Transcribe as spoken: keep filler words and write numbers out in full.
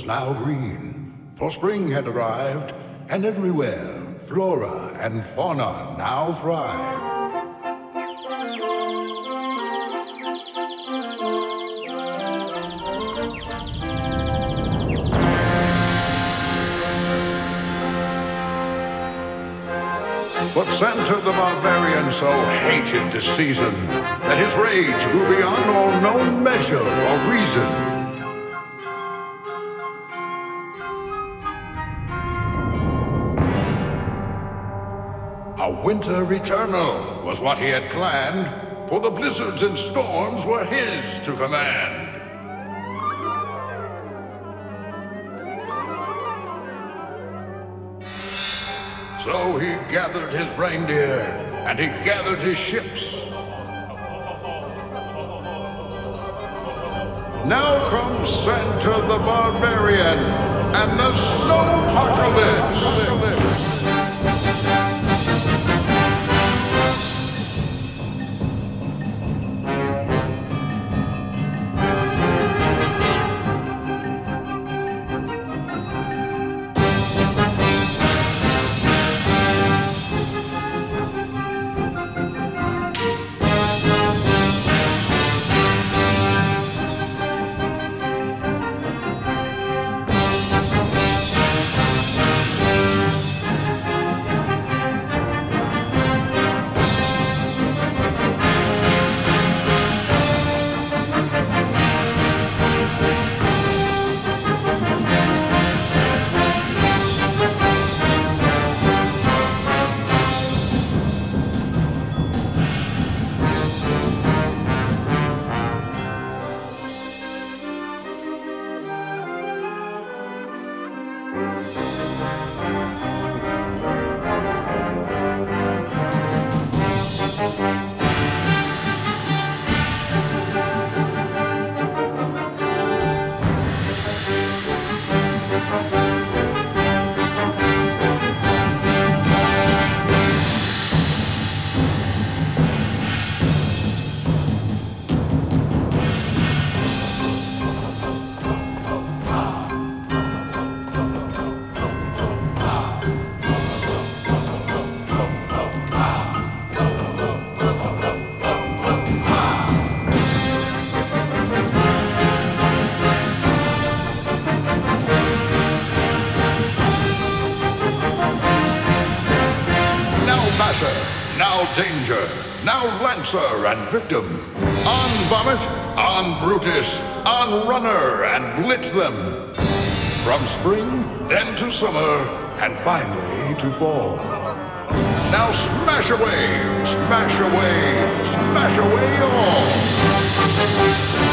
was now green, for spring had arrived, and everywhere flora and fauna now thrive. But Santa the Barbarian so hated this season that his rage grew beyond all known measure or reason. A winter eternal was what he had planned, for the blizzards and storms were his to command. So he gathered his reindeer, and he gathered his ships. Now comes Santa the Barbarian, and the snowpocalypse. Now Danger, now Lancer and Victim. On Vomit, on Brutus, on Runner and Blitz them. From spring, then to summer, and finally to fall. Now smash away, smash away, smash away all.